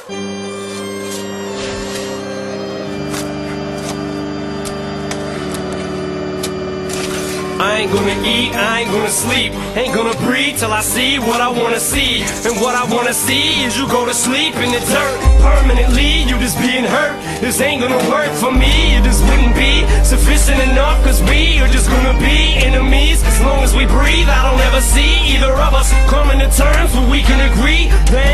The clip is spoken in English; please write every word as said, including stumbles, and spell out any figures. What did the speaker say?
I ain't gonna eat, I ain't gonna sleep, ain't gonna breathe till I see what I wanna see. And what I wanna see is you go to sleep in the dirt permanently, you just being hurt. This ain't gonna work for me, it just wouldn't be sufficient enough, cause we are just gonna be enemies. As long as we breathe, I don't ever see either of us coming to terms where we can agree that